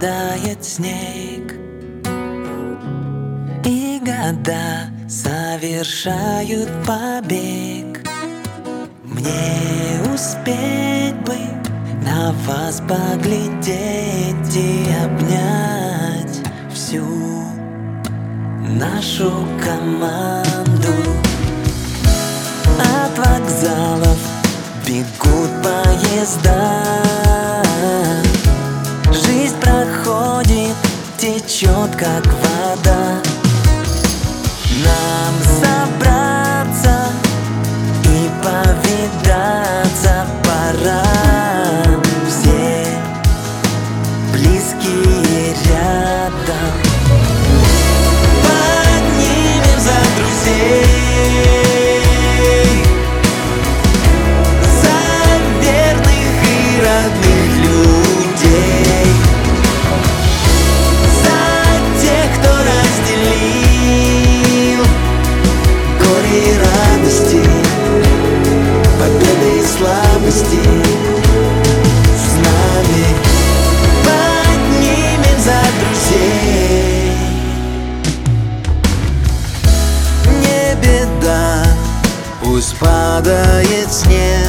падает снег, и года совершают побег. Мне успеть бы на вас поглядеть и обнять всю нашу команду. От вокзалов бегут поезда, жизнь проходит, течет как вода. Нам собраться и повидаться пора. Все близкие рядом. Поднимем за друзей, за верных и родных людей, за тех, кто разделил горе и радости, победы и слабости с нами. Поднимем за друзей. Не беда, пусть падает снег,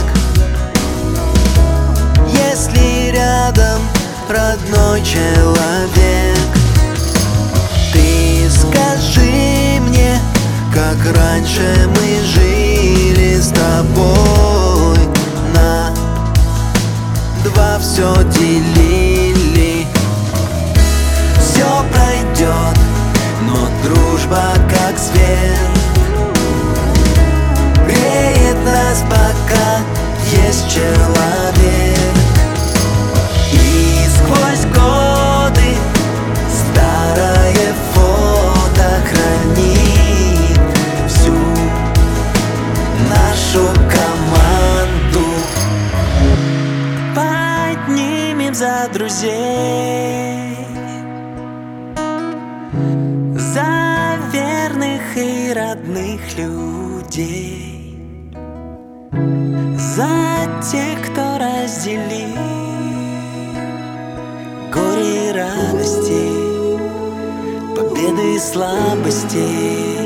если рядом родной человек. Ты скажи мне, как раньше мы жили с тобой, на два все делили. Все пройдет, но дружба как свет греет нас, пока есть человек. И сквозь годы старое фото хранит всю нашу команду. Поднимем за друзей, за верных и родных людей, за тех, кто разделил горе и радости, победы и слабости.